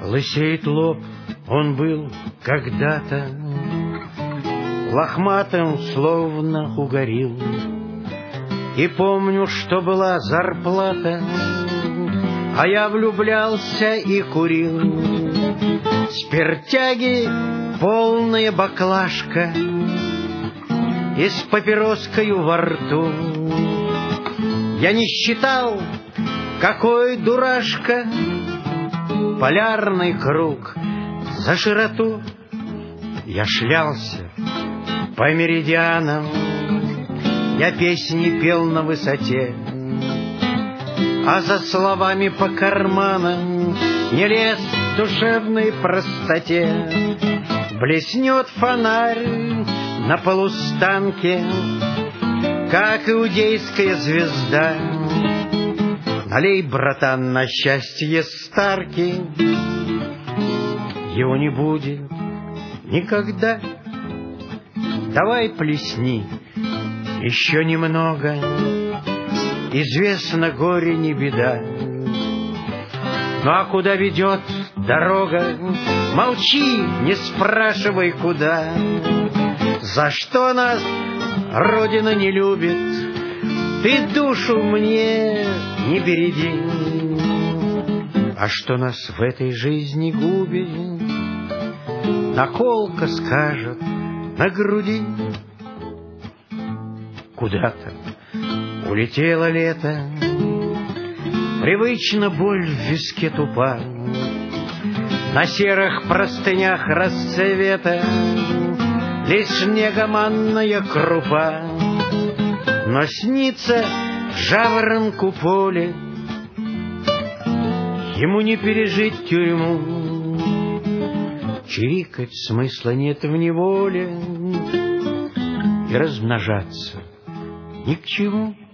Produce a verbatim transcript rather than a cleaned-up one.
Лысеет лоб, он был когда-то лохматым, словно угорил. И помню, что была зарплата, а я влюблялся и курил. Спиртяги полная баклажка и с папироскою во рту. Я не считал, какой дурашка, полярный круг за широту. Я шлялся по меридианам, я песни пел на высоте, а за словами по карманам не лез в душевной простоте. Блеснет фонарь на полустанке, как иудейская звезда. Налей, братан, на счастье Старки, его не будет никогда. Давай плесни еще немного, известно, горе не беда. Ну а куда ведет дорога? Молчи, не спрашивай, куда. За что нас Родина не любит? Ты душу мне не береди. А что нас в этой жизни губит? Наколка скажет на груди. Куда-то улетело лето, привычно боль в виске тупа. На серых простынях расцвета лишь негоманная крупа. Но снится жаворонку поле, ему не пережить тюрьму. Чирикать смысла нет в неволе, и размножаться ни к чему.